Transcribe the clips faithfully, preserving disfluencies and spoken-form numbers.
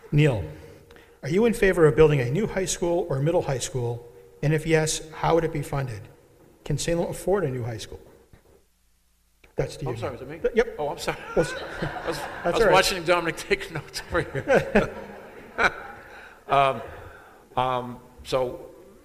Neil, are you in favor of building a new high school or middle high school? And if yes, how would it be funded? Can Salem afford a new high school? That's to you. I'm sorry, was it me? Yep. Oh, I'm sorry. Well, I was, I all was right. watching Dominic take notes over here. um, um, so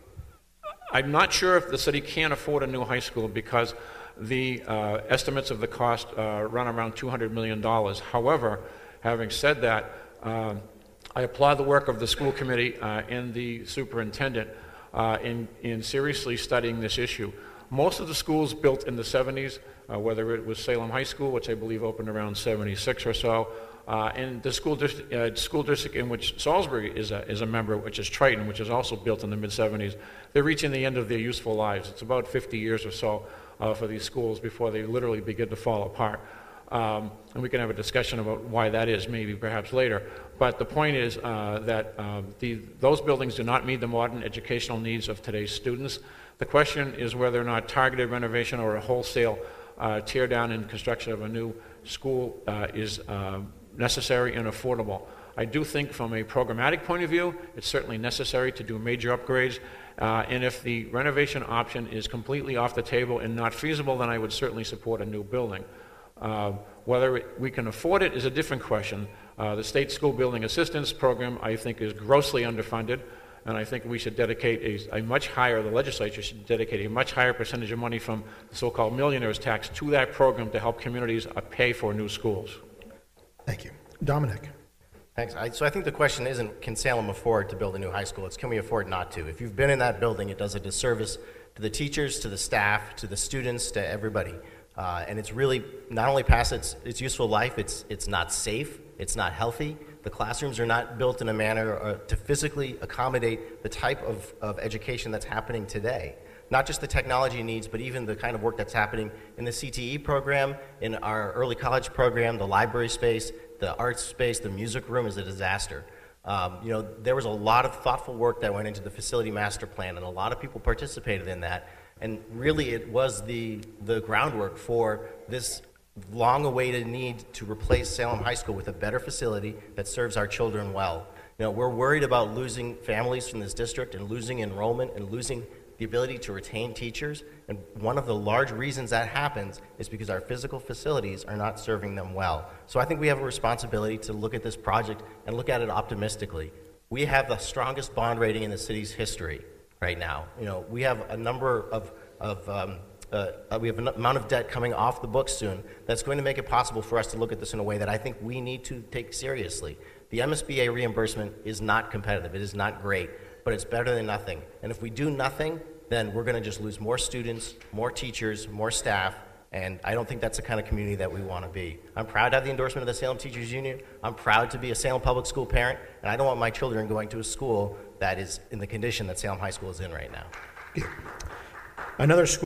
I'm not sure if the city can afford a new high school because the uh, estimates of the cost uh, run around two hundred million dollars. However, having said that, um, I applaud the work of the school committee uh, and the superintendent uh, in, in seriously studying this issue. Most of the schools built in the seventies, uh, whether it was Salem High School, which I believe opened around seventy-six or so, uh, and the school, dis uh, school district in which Salisbury is a, is a member, which is Triton, which is also built in the mid seventies, they're reaching the end of their useful lives. It's about fifty years or so uh, for these schools before they literally begin to fall apart. Um, and we can have a discussion about why that is, maybe perhaps later. But the point is uh, that uh, the, those buildings do not meet the modern educational needs of today's students. The question is whether or not targeted renovation or a wholesale uh, tear down and construction of a new school uh, is uh, necessary and affordable. I do think from a programmatic point of view, it's certainly necessary to do major upgrades. Uh, and if the renovation option is completely off the table and not feasible, then I would certainly support a new building. Uh, whether it, we can afford it is a different question. Uh, the state school building assistance program, I think, is grossly underfunded, and I think we should dedicate a, a much higher, the legislature should dedicate a much higher percentage of money from the so-called millionaire's tax to that program to help communities uh, pay for new schools. Thank you. Dominic. Thanks. I, so I think the question isn't, can Salem afford to build a new high school? It's, can we afford not to? If you've been in that building, it does a disservice to the teachers, to the staff, to the students, to everybody. Uh, and it's really not only past its, its useful life, it's, it's not safe, it's not healthy. The classrooms are not built in a manner uh, to physically accommodate the type of, of education that's happening today. Not just the technology needs, but even the kind of work that's happening in the C T E program, in our early college program, the library space, the arts space, the music room is a disaster. Um, you know, there was a lot of thoughtful work that went into the facility master plan, and a lot of people participated in that. And really, it was the, the groundwork for this long-awaited need to replace Salem High School with a better facility that serves our children well. You know, we're worried about losing families from this district and losing enrollment and losing the ability to retain teachers. And one of the large reasons that happens is because our physical facilities are not serving them well. So I think we have a responsibility to look at this project and look at it optimistically. We have the strongest bond rating in the city's history right now. You know, we have a number of, of um, uh, we have an amount of debt coming off the books soon that's going to make it possible for us to look at this in a way that I think we need to take seriously. The M S B A reimbursement is not competitive. It is not great, but it's better than nothing. And if we do nothing, then we're going to just lose more students, more teachers, more staff, and I don't think that's the kind of community that we want to be. I'm proud to have the endorsement of the Salem Teachers Union. I'm proud to be a Salem Public School parent, and I don't want my children going to a school that is in the condition that Salem High School is in right now. Another school